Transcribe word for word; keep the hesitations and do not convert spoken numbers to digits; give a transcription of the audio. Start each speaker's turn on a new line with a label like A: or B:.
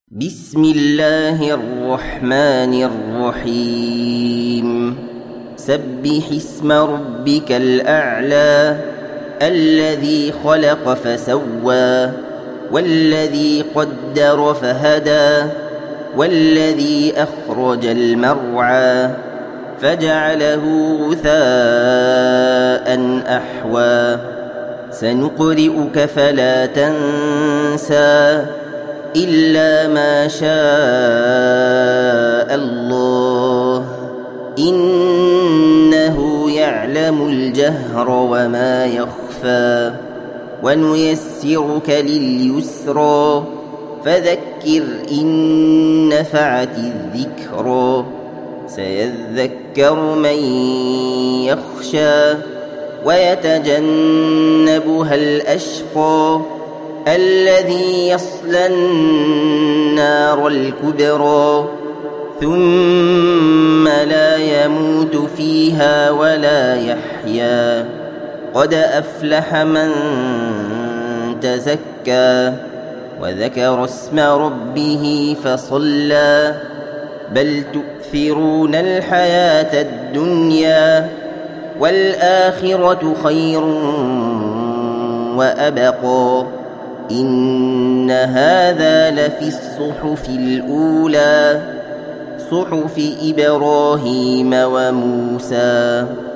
A: بسم الله الرحمن الرحيم سبح اسم ربك الأعلى الذي خلق فسوى والذي قدر فهدى والذي أخرج المرعى فجعله غثاء أحوى سنقرئك فلا تنسى إلا ما شاء الله إنه يعلم الجهر وما يخفى ونيسرك لليسرى فذكر إن نفعت الذكرى سيذكر من يخشى ويتجنبها الأشقى الذي يصلى النار الكبرى ثم لا يموت فيها ولا يحيا قد أفلح من تزكى وذكر اسم ربه فصلى بل تؤثرون الحياة الدنيا والآخرة خير وأبقى إن هذا لفي الصحف الأولى صحف إبراهيم وموسى.